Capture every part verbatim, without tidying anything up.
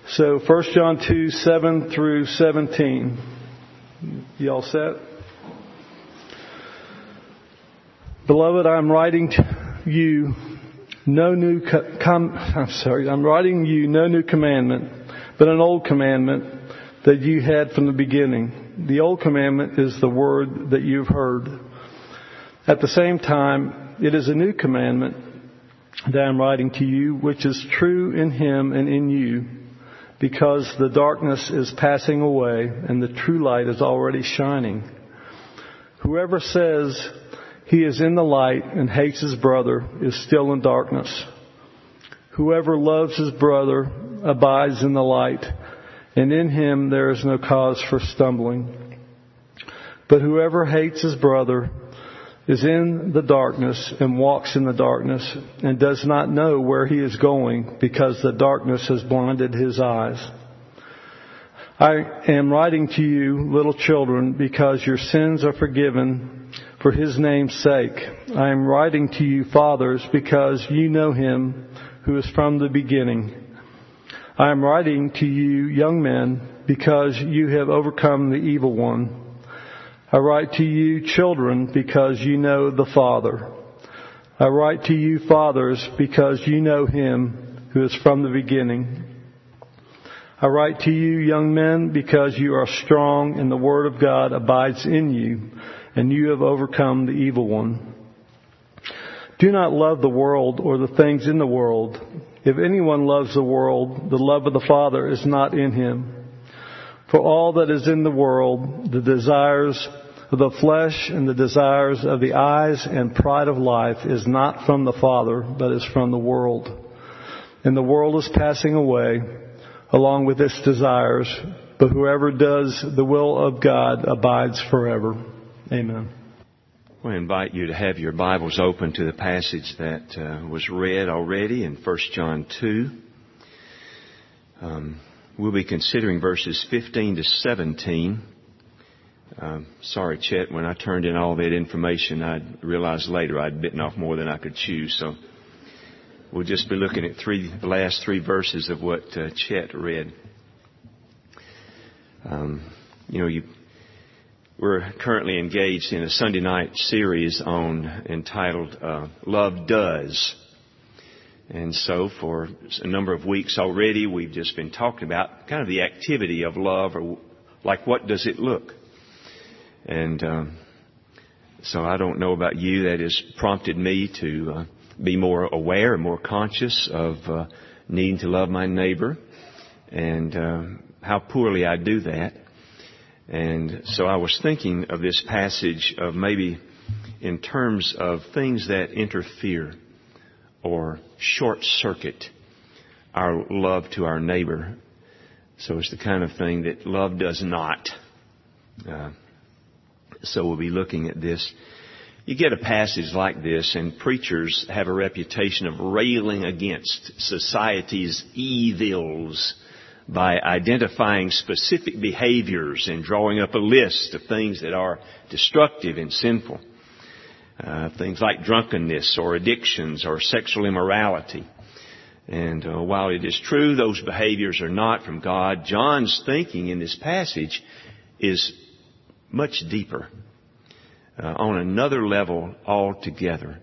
So First John two, seven through seventeen. You all set? Beloved, I'm writing to you no new com- I'm sorry, I'm writing you no new commandment, but an old commandment that you had from the beginning. The old commandment is the word that you've heard. At the same time, it is a new commandment that I'm writing to you, which is true in him and in you, because the darkness is passing away and the true light is already shining. Whoever says he is in the light and hates his brother is still in darkness. Whoever loves his brother abides in the light, and in him there is no cause for stumbling. But whoever hates his brother is in the darkness and walks in the darkness and does not know where he is going because the darkness has blinded his eyes. I am writing to you, little children, because your sins are forgiven for his name's sake. I am writing to you, fathers, because you know him who is from the beginning. I am writing to you, young men, because you have overcome the evil one. I write to you, children, because you know the Father. I write to you, fathers, because you know him who is from the beginning. I write to you, young men, because you are strong and the word of God abides in you, and you have overcome the evil one. Do not love the world or the things in the world. If anyone loves the world, the love of the Father is not in him. For all that is in the world, the desires of the flesh and the desires of the eyes and pride of life is not from the Father, but is from the world. And the world is passing away along with its desires, but whoever does the will of God abides forever. Amen. I invite you to have your Bibles open to the passage that uh, was read already in First John two. Um, we'll be considering verses fifteen to seventeen. Um, sorry, Chet, when I turned in all that information, I realized later I'd bitten off more than I could chew. So we'll just be looking at three, the last three verses of what uh, Chet read. Um, you know, you, we're currently engaged in a Sunday night series on entitled uh, Love Does. And so for a number of weeks already, we've just been talking about kind of the activity of love, or like what does it look? And um, so I don't know about you, that has prompted me to uh, be more aware and more conscious of uh, needing to love my neighbor and uh, how poorly I do that. And so I was thinking of this passage of maybe in terms of things that interfere or short-circuit our love to our neighbor. So it's the kind of thing that love does not. Uh, so we'll be looking at this. You get a passage like this, and preachers have a reputation of railing against society's evils by identifying specific behaviors and drawing up a list of things that are destructive and sinful. Uh, things like drunkenness or addictions or sexual immorality. And uh, while it is true those behaviors are not from God, John's thinking in this passage is much deeper, uh, on another level altogether.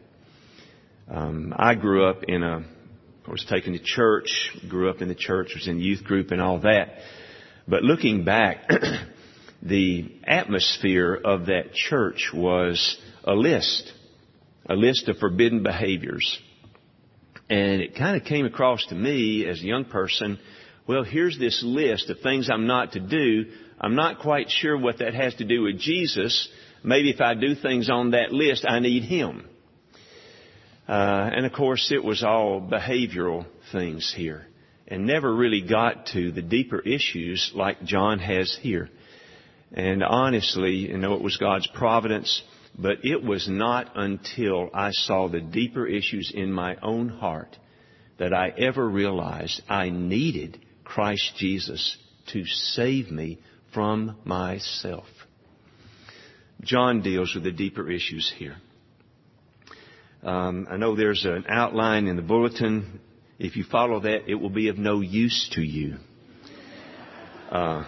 Um, I grew up in a, I was taken to church, grew up in the church, was in youth group and all that. But looking back, the atmosphere of that church was a list, a list of forbidden behaviors. And it kind of came across to me as a young person, well, here's this list of things I'm not to do. I'm not quite sure what that has to do with Jesus. Maybe if I do things on that list, I need Him. Uh, and of course, it was all behavioral things here and never really got to the deeper issues like John has here. And honestly, you know, it was God's providence, but it was not until I saw the deeper issues in my own heart that I ever realized I needed Christ Jesus to save me from myself. John deals with the deeper issues here. Um, I know there's an outline in the bulletin. If you follow that, it will be of no use to you. Uh,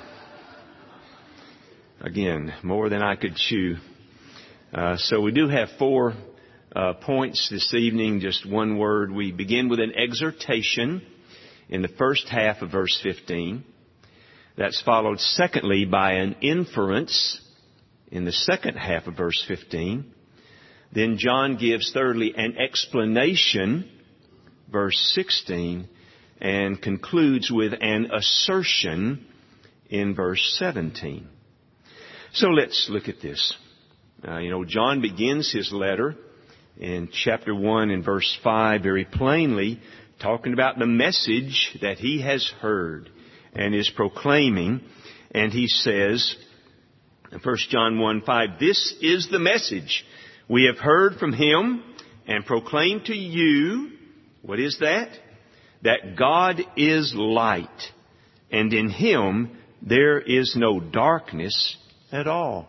again, more than I could chew. Uh, so we do have four uh, points this evening, just one word. We begin with an exhortation in the first half of verse fifteen. That's followed secondly by an inference in the second half of verse fifteen. Then John gives thirdly an explanation, verse sixteen, and concludes with an assertion in verse seventeen. So let's look at this. Uh, you know, John begins his letter in chapter one and verse five very plainly, talking about the message that he has heard and is proclaiming. And he says, in First John one five, this is the message we have heard from him and proclaimed to you. What is that? That God is light, and in him there is no darkness at all.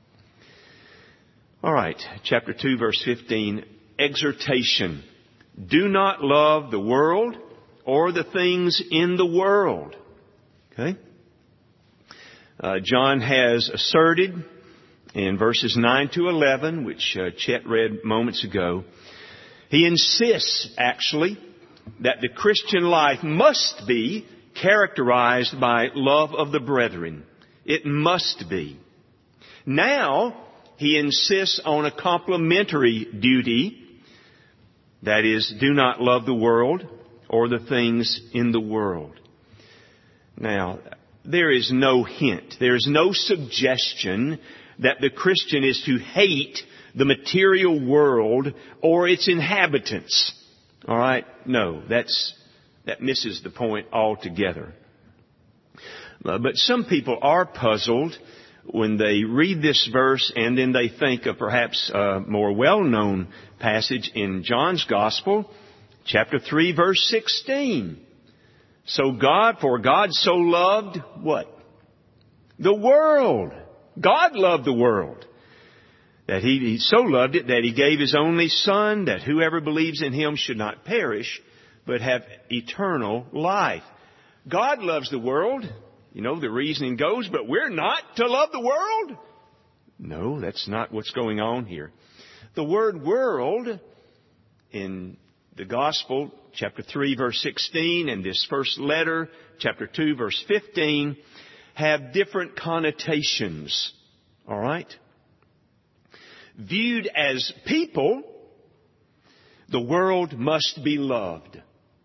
All right, chapter two, verse fifteen, exhortation. Do not love the world or the things in the world. Okay? Uh, John has asserted in verses nine to eleven, which uh, Chet read moments ago, he insists actually that the Christian life must be characterized by love of the brethren. It must be. Now, he insists on a complementary duty. That is, do not love the world or the things in the world. Now, there is no hint, there is no suggestion that the Christian is to hate the material world or its inhabitants. All right? No, that's, that misses the point altogether. But some people are puzzled when they read this verse and then they think of perhaps a more well-known passage in John's Gospel, chapter three, verse sixteen. So God, for God so loved what? The world. God loved the world. That he, he so loved it that He gave His only Son, that whoever believes in Him should not perish, but have eternal life. God loves the world. You know, the reasoning goes, but we're not to love the world? No, that's not what's going on here. The word world in the Gospel, chapter three, verse sixteen, and this first letter, chapter two, verse fifteen, have different connotations. All right? Viewed as people, the world must be loved.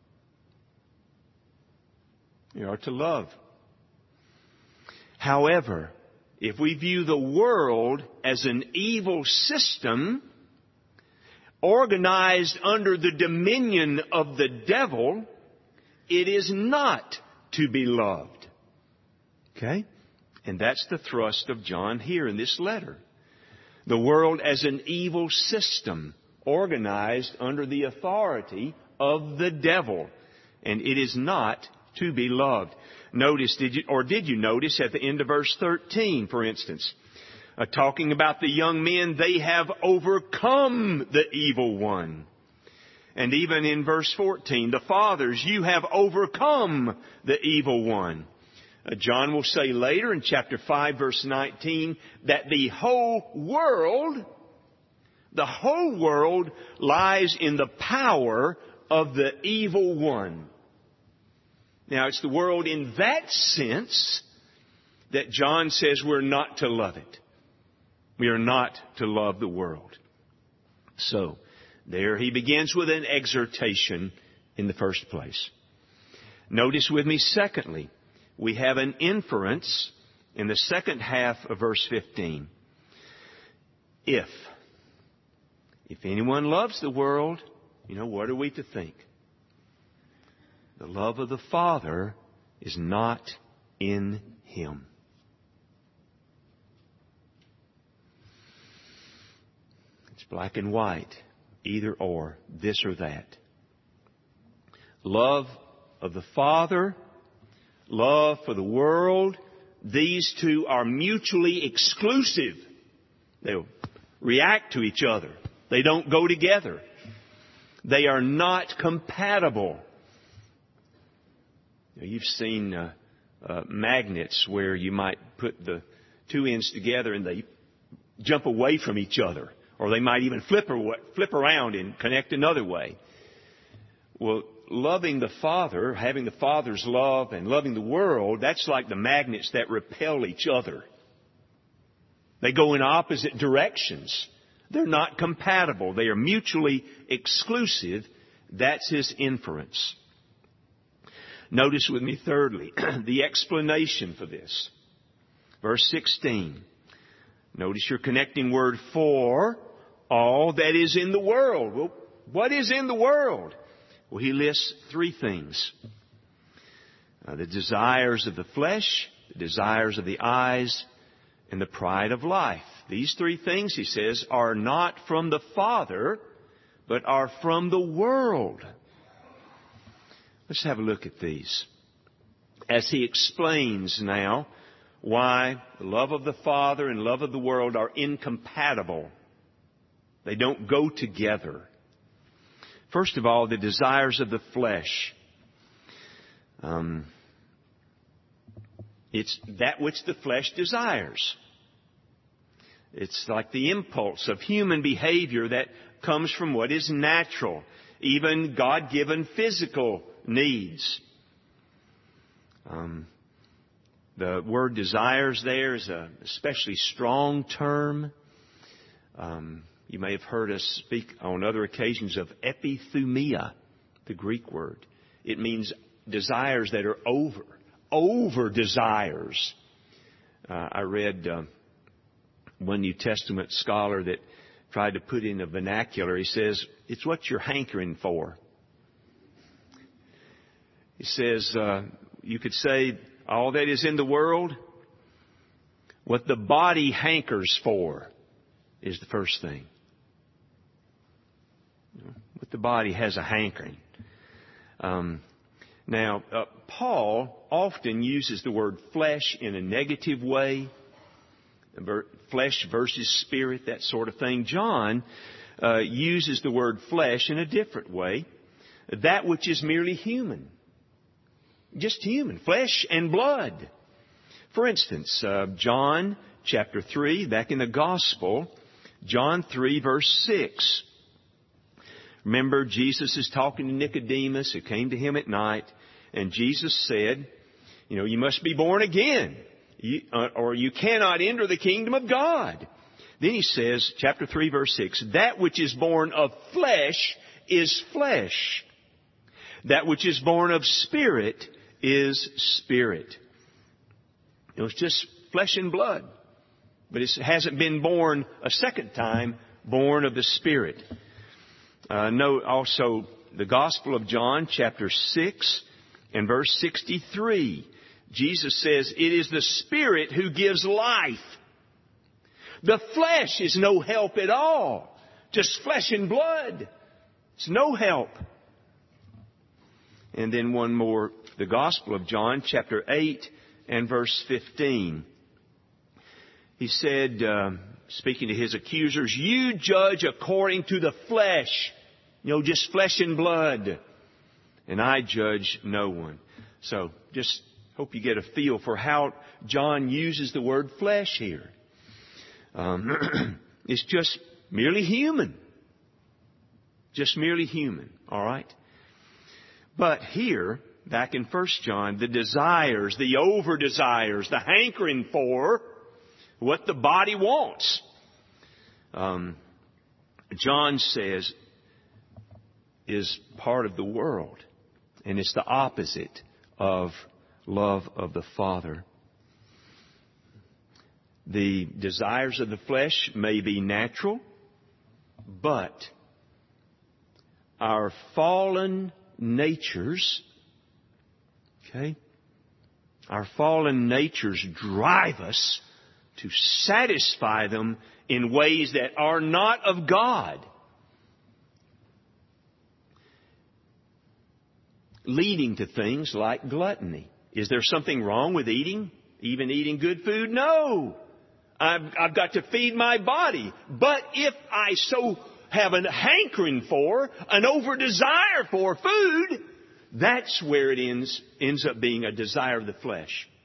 You are to love. However, if we view the world as an evil system organized under the dominion of the devil, it is not to be loved. Okay? And that's the thrust of John here in this letter. The world as an evil system organized under the authority of the devil. And it is not to be loved. Notice, did you, or did you notice at the end of verse thirteen, for instance, uh, talking about the young men, they have overcome the evil one. And even in verse fourteen, the fathers, you have overcome the evil one. Uh, John will say later in chapter five, verse nineteen, that the whole world, the whole world lies in the power of the evil one. Now, it's the world in that sense that John says we're not to love it. We are not to love the world. So, there he begins with an exhortation in the first place. Notice with me, secondly, we have an inference in the second half of verse fifteen. If, if anyone loves the world, you know, what are we to think? The love of the Father is not in him. It's black and white, either or, this or that. Love of the Father, love for the world, these two are mutually exclusive. They react to each other. They don't go together. They are not compatible. Now, you've seen uh, uh, magnets where you might put the two ends together and they jump away from each other. Or they might even flip, or, flip around and connect another way. Well, loving the Father, having the Father's love and loving the world, that's like the magnets that repel each other. They go in opposite directions. They're not compatible. They are mutually exclusive. That's his inference. Notice with me, thirdly, the explanation for this. Verse sixteen. Notice your connecting word, for all that is in the world. Well, what is in the world? Well, he lists three things. Uh, the desires of the flesh, the desires of the eyes, and the pride of life. These three things, he says, are not from the Father, but are from the world. Let's have a look at these. As he explains now why the love of the Father and love of the world are incompatible. They don't go together. First of all, the desires of the flesh. Um, it's that which the flesh desires. It's like the impulse of human behavior that comes from what is natural, even God-given physical needs. Um, the word desires there is a especially strong term. Um, you may have heard us speak on other occasions of epithumia, the Greek word. It means desires that are over, over desires. Uh, I read uh, one New Testament scholar that tried to put in a vernacular. He says, it's what you're hankering for. He says, uh, you could say, all that is in the world, what the body hankers for is the first thing. What the body has a hankering. Um, now, uh, Paul often uses the word flesh in a negative way. Flesh versus spirit, that sort of thing. John uh, uses the word flesh in a different way. That which is merely human. Just human. Flesh and blood. For instance, uh, John chapter three, back in the Gospel, John three verse six. Remember, Jesus is talking to Nicodemus who came to him at night, and Jesus said, you know, you must be born again, you, uh, or you cannot enter the kingdom of God. Then he says, chapter three verse six, that which is born of flesh is flesh. That which is born of spirit is spirit. It was just flesh and blood. But it hasn't been born a second time, born of the Spirit. Uh, note also the Gospel of John, chapter six and verse sixty-three. Jesus says, it is the Spirit who gives life. The flesh is no help at all. Just flesh and blood. It's no help. And then one more, the Gospel of John, chapter eight and verse fifteen. He said, uh, speaking to his accusers, you judge according to the flesh. You know, just flesh and blood. And I judge no one. So just hope you get a feel for how John uses the word flesh here. Um, it's just merely human. Just merely human. All right? But here, back in First John, the desires, the over desires, the hankering for what the body wants. Um, John says is part of the world. And it's the opposite of love of the Father. The desires of the flesh may be natural, but our fallen natures, okay, our fallen natures drive us to satisfy them in ways that are not of God, leading to things like gluttony. Is there something wrong with eating? Even eating good food? No. I've, I've got to feed my body. But if I so have a hankering for, an over desire for food, that's where it ends, ends up being a desire of the flesh.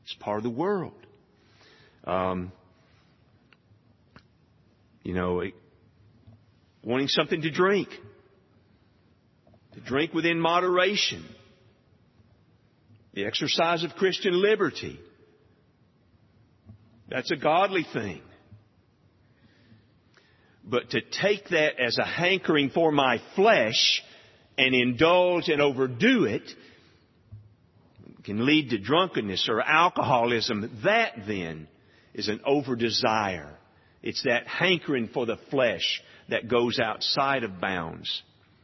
It's part of the world. Um, you know, wanting something to drink. To drink within moderation. The exercise of Christian liberty. That's a godly thing. But to take that as a hankering for my flesh and indulge and overdo it can lead to drunkenness or alcoholism. That then is an over-desire. It's that hankering for the flesh that goes outside of bounds.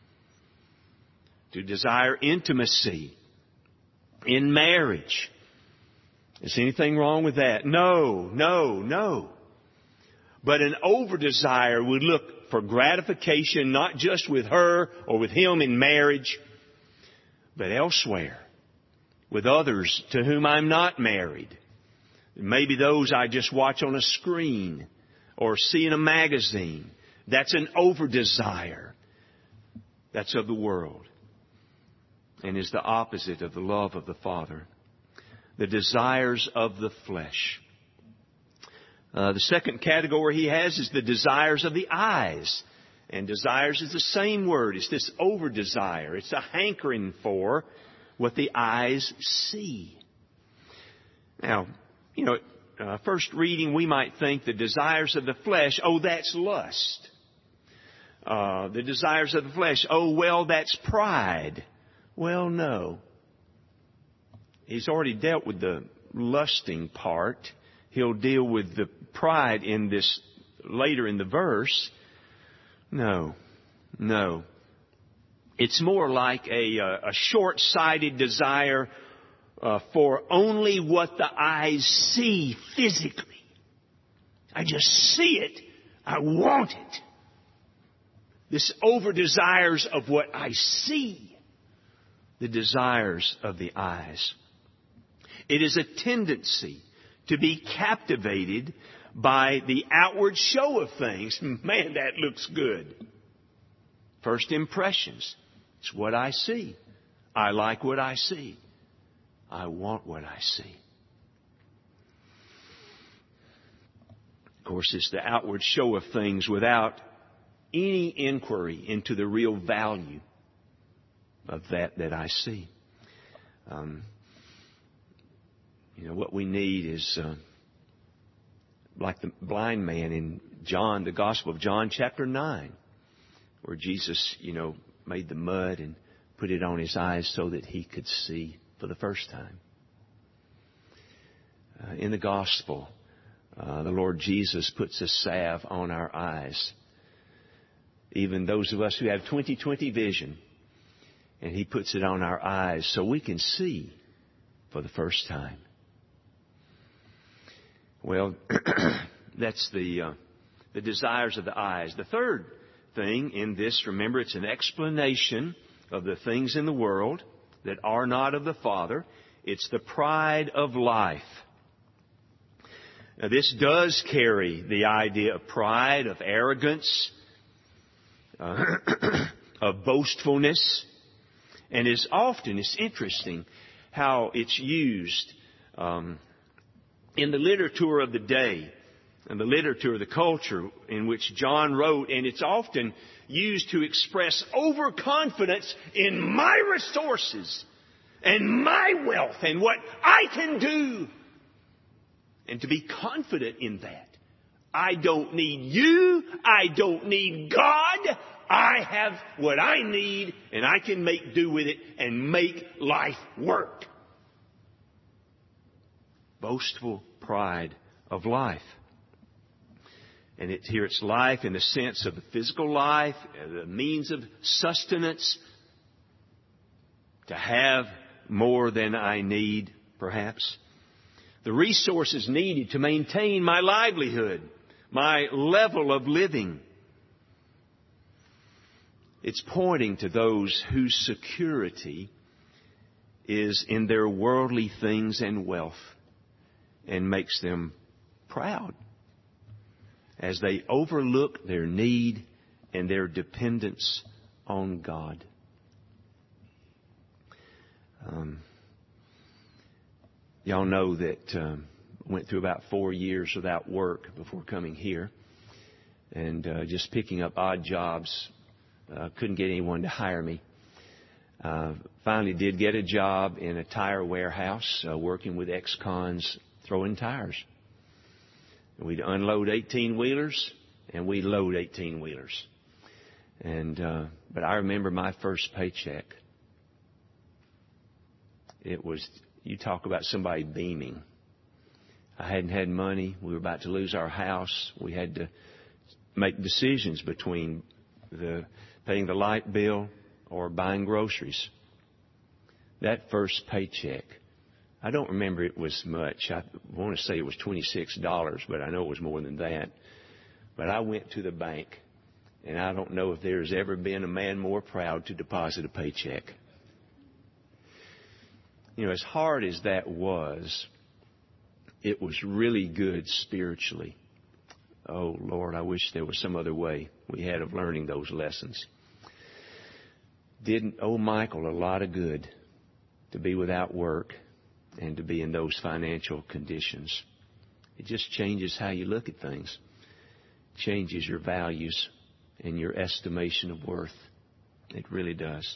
To desire intimacy in marriage. Is anything wrong with that? No, no, no. But an over-desire would look for gratification not just with her or with him in marriage, but elsewhere, with others to whom I'm not married. Maybe those I just watch on a screen or see in a magazine. That's an over-desire. That's of the world and is the opposite of the love of the Father. The desires of the flesh. Uh, the second category he has is the desires of the eyes. And desires is the same word. It's this over-desire. It's a hankering for what the eyes see. Now, you know, uh, first reading we might think the desires of the flesh, oh, that's lust. Uh, the desires of the flesh, oh, well, that's pride. Well, no. He's already dealt with the lusting part. He'll deal with the pride in this later in the verse. No, no. It's more like a, a short-sighted desire uh, for only what the eyes see physically. I just see it. I want it. This over-desires of what I see. The desires of the eyes. It is a tendency to be captivated by the outward show of things. Man, that looks good. First impressions. It's what I see. I like what I see. I want what I see. Of course, it's the outward show of things without any inquiry into the real value of that that I see. Um, you know, what we need is uh, like the blind man in John, the Gospel of John, chapter nine, where Jesus, you know, made the mud and put it on his eyes so that he could see for the first time. Uh, in the Gospel, uh, the Lord Jesus puts a salve on our eyes. Even those of us who have twenty twenty vision. And He puts it on our eyes so we can see for the first time. Well, that's the uh, the desires of the eyes. The third thing in this, remember, it's an explanation of the things in the world that are not of the Father. It's the pride of life. Now, this does carry the idea of pride, of arrogance, uh, of boastfulness. And is often, it's interesting how it's used um, in the literature of the day and the literature of the culture in which John wrote. And it's often used to express overconfidence in my resources and my wealth and what I can do. And to be confident in that. I don't need you. I don't need God. I have what I need, and I can make do with it and make life work. Boastful pride of life. And it, here it's life in the sense of the physical life, the means of sustenance, to have more than I need, perhaps. The resources needed to maintain my livelihood, my level of living. It's pointing to those whose security is in their worldly things and wealth and makes them proud as they overlook their need and their dependence on God. Um, y'all know that um, went through about four years without work before coming here, and uh, just picking up odd jobs. Uh, couldn't get anyone to hire me. Uh, finally did get a job in a tire warehouse, uh, working with ex-cons, throwing tires. We'd unload eighteen-wheelers, and we'd load eighteen-wheelers. And uh, but I remember my first paycheck. It was, you talk about somebody beaming. I hadn't had money. We were about to lose our house. We had to make decisions between the paying the light bill or buying groceries. That first paycheck, I don't remember it was much. I want to say it was twenty-six dollars, but I know it was more than that. But I went to the bank, and I don't know if there's ever been a man more proud to deposit a paycheck. You know, as hard as that was, it was really good spiritually. Oh, Lord, I wish there was some other way we had of learning those lessons. Didn't owe Michael a lot of good to be without work and to be in those financial conditions. It just changes how you look at things. Changes your values and your estimation of worth. It really does.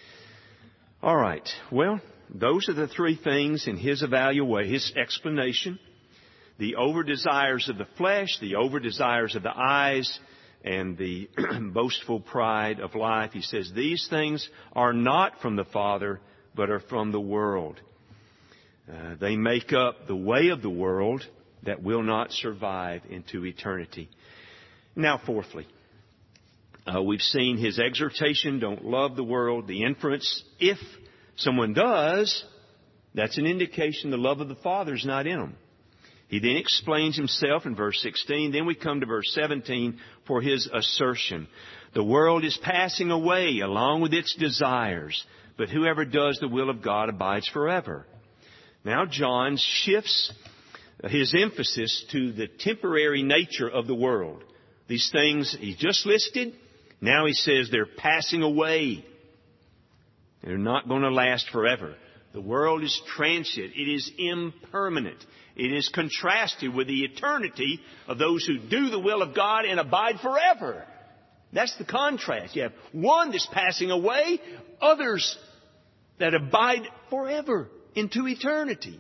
All right. Well, those are the three things in his evaluation, his explanation. The over-desires of the flesh, the over-desires of the eyes, and the boastful pride of life. He says, these things are not from the Father, but are from the world. Uh, they make up the way of the world that will not survive into eternity. Now, fourthly, uh, we've seen his exhortation, don't love the world, the inference, if someone does, that's an indication the love of the Father is not in them. He then explains himself in verse sixteen. Then we come to verse seventeen for his assertion. The world is passing away along with its desires, but whoever does the will of God abides forever. Now John shifts his emphasis to the temporary nature of the world. These things he just listed, now he says they're passing away. They're not going to last forever. The world is transient. It is impermanent. It is contrasted with the eternity of those who do the will of God and abide forever. That's the contrast. You have one that's passing away, others that abide forever into eternity.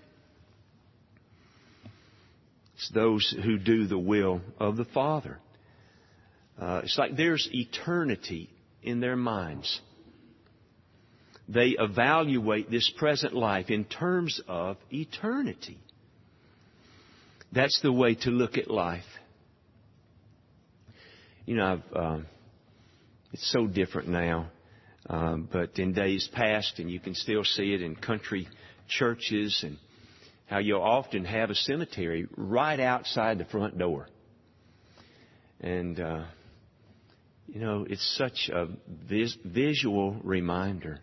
It's those who do the will of the Father. Uh, it's like there's eternity in their minds. They evaluate this present life in terms of eternity. That's the way to look at life. You know, I've, um, it's so different now. Um, but in days past, and you can still see it in country churches, and how you'll often have a cemetery right outside the front door. And, uh, you know, it's such a vis- visual reminder.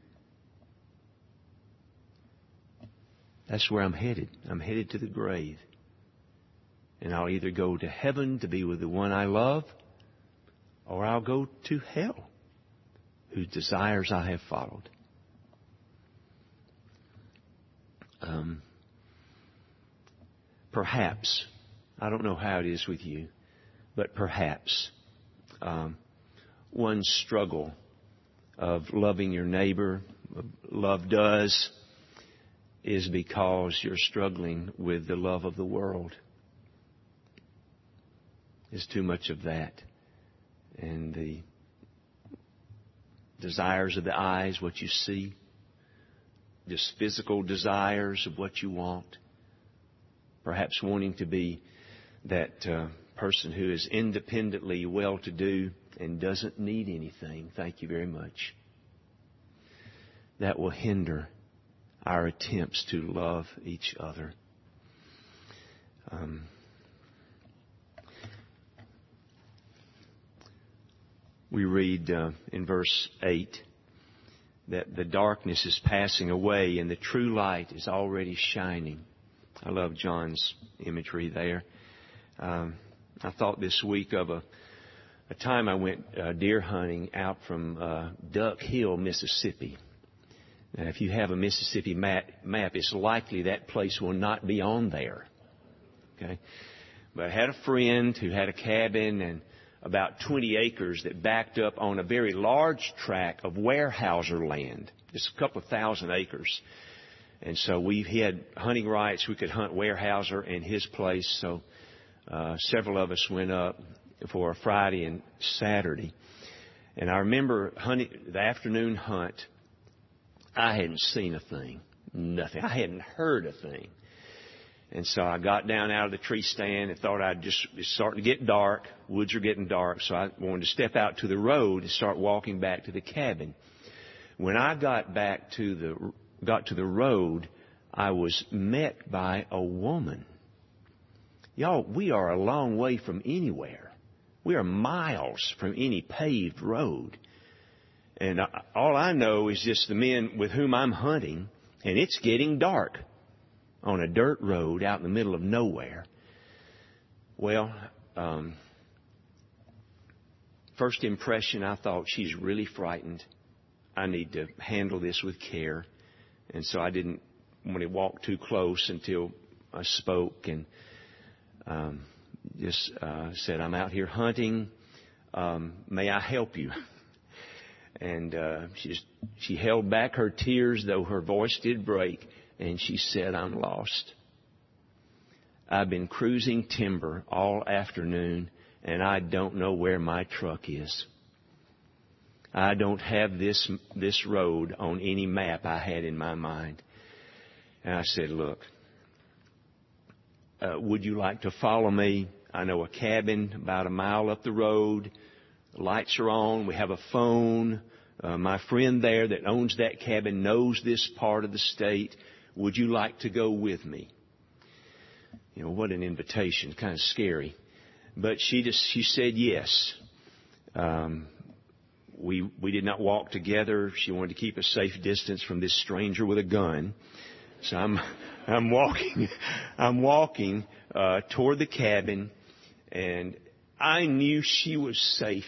That's where I'm headed. I'm headed to the grave. And I'll either go to heaven to be with the one I love, or I'll go to hell, whose desires I have followed. Um, perhaps, I don't know how it is with you, but perhaps um, one struggle of loving your neighbor, love does, is because you're struggling with the love of the world. There's too much of that. And the desires of the eyes, what you see, just physical desires of what you want. Perhaps wanting to be that uh, person who is independently well-to-do and doesn't need anything. Thank you very much. That will hinder our attempts to love each other. Um, we read uh, in verse eight that the darkness is passing away and the true light is already shining. I love John's imagery there. Um, I thought this week of a, a time I went uh, deer hunting out from uh, Duck Hill, Mississippi. Now, if you have a Mississippi map, map, it's likely that place will not be on there. Okay? But I had a friend who had a cabin and about twenty acres that backed up on a very large tract of Weyerhaeuser land. Just a couple of thousand acres. And so we he had hunting rights. We could hunt Weyerhaeuser in his place. So uh, several of us went up for a Friday and Saturday. And I remember hunting, the afternoon hunt. I hadn't seen a thing. Nothing. I hadn't heard a thing. And so I got down out of the tree stand and thought I'd just, it's starting to get dark. Woods are getting dark. So I wanted to step out to the road and start walking back to the cabin. When I got back to the, got to the road, I was met by a woman. Y'all, we are a long way from anywhere. We are miles from any paved road. And I, all I know is just the men with whom I'm hunting, and it's getting dark on a dirt road out in the middle of nowhere. Well, um, first impression, I thought, she's really frightened. I need to handle this with care. And so I didn't want to walk too close until I spoke and um, just uh, said, I'm out here hunting. Um, may I help you? And uh, she just, she held back her tears, though her voice did break. And she said, I'm lost. I've been cruising timber all afternoon, and I don't know where my truck is. I don't have this this road on any map I had in my mind. And I said, look, uh, would you like to follow me? I know a cabin about a mile up the road. The lights are on. We have a phone. Uh, my friend there that owns that cabin knows this part of the state. Would you like to go with me? You know, what an invitation. Kind of scary. But she just, she said yes. Um, we, we did not walk together. She wanted to keep a safe distance from this stranger with a gun. So I'm, I'm walking, I'm walking, uh, toward the cabin, and I knew she was safe.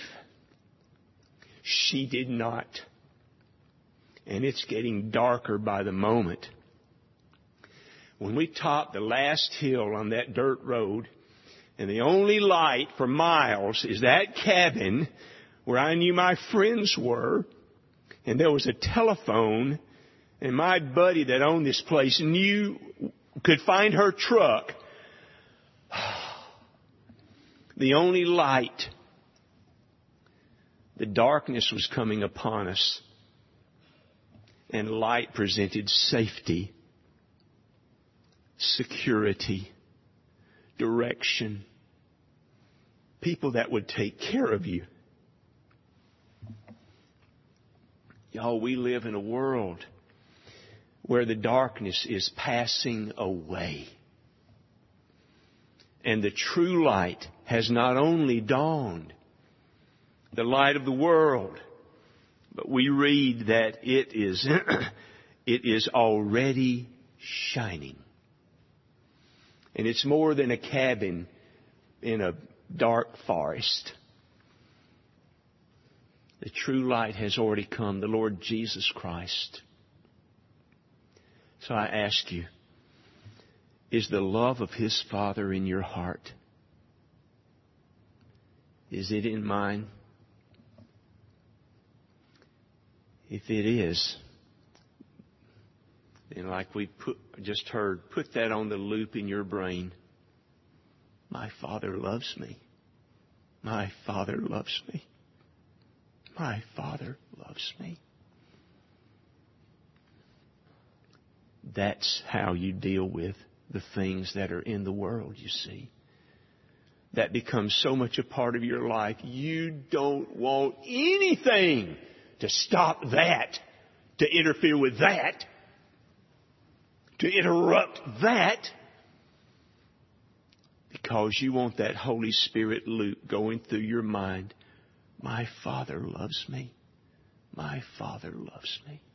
She did not. And it's getting darker by the moment. When we topped the last hill on that dirt road, and the only light for miles is that cabin where I knew my friends were, and there was a telephone, and my buddy that owned this place knew, could find her truck. The only light. The darkness was coming upon us, and light presented safety, security, direction, people that would take care of you. Y'all, we live in a world where the darkness is passing away. And the true light has not only dawned, the light of the world, but we read that it is, it is already shining. And it's more than a cabin in a dark forest. The true light has already come, the Lord Jesus Christ. So I ask you, is the love of His Father in your heart? Is it in mine? If it is, then like we put, just heard, put that on the loop in your brain. My Father loves me. My Father loves me. My Father loves me. That's how you deal with the things that are in the world, you see. That becomes so much a part of your life. You don't want anything to stop that, to interfere with that, to interrupt that, because you want that Holy Spirit loop going through your mind. My Father loves me. My Father loves me.